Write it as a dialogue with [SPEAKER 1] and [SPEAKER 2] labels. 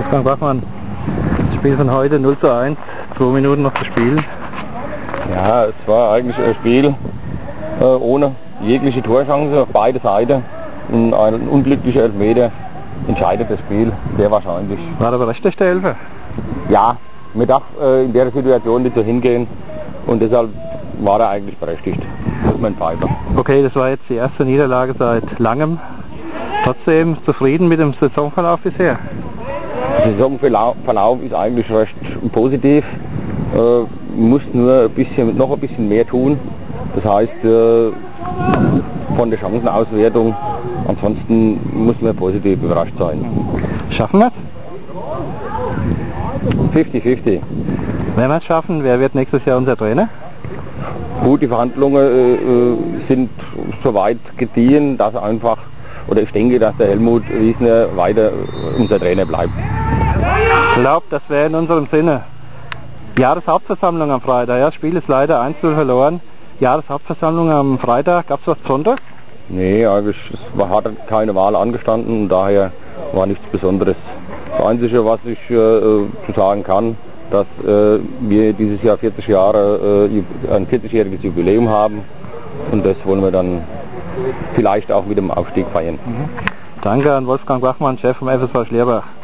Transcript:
[SPEAKER 1] Wolfgang Bachmann, das Spiel von heute 0:1, 2 Minuten noch zu spielen.
[SPEAKER 2] Ja, es war eigentlich ein Spiel ohne jegliche Torchance auf beide Seiten. Und ein unglücklicher Elfmeter entscheidet das Spiel sehr wahrscheinlich.
[SPEAKER 1] War aber recht der Elfer?
[SPEAKER 2] Ja, man darf in der Situation nicht so hingehen und deshalb war er eigentlich berechtigt. Das ist mein Pfeifer.
[SPEAKER 1] Okay, das war jetzt die erste Niederlage seit langem. Trotzdem zufrieden mit dem Saisonverlauf bisher?
[SPEAKER 2] Der Saisonverlauf ist eigentlich recht positiv. Muss nur noch ein bisschen mehr tun. Das heißt, von der Chancenauswertung, ansonsten muss man positiv überrascht sein.
[SPEAKER 1] Schaffen wir es?
[SPEAKER 2] 50-50.
[SPEAKER 1] Wenn wir es schaffen, wer wird nächstes Jahr unser Trainer?
[SPEAKER 2] Gut, die Verhandlungen sind soweit gediehen, dass einfach, oder ich denke, dass der Helmut Wiesner weiter unser Trainer bleibt.
[SPEAKER 1] Ich glaube, das wäre in unserem Sinne. Jahreshauptversammlung am Freitag, ja, das Spiel ist leider 1:0 verloren. Jahreshauptversammlung am Freitag, gab es was Besonderes?
[SPEAKER 2] Nee, eigentlich hat keine Wahl angestanden und daher war nichts Besonderes. Das Einzige, was ich zu sagen kann, dass wir dieses Jahr 40 Jahre, ein 40-jähriges Jubiläum haben und das wollen wir dann vielleicht auch mit dem Aufstieg feiern.
[SPEAKER 1] Danke an Wolfgang Bachmann, Chef vom FSV Schlierbach.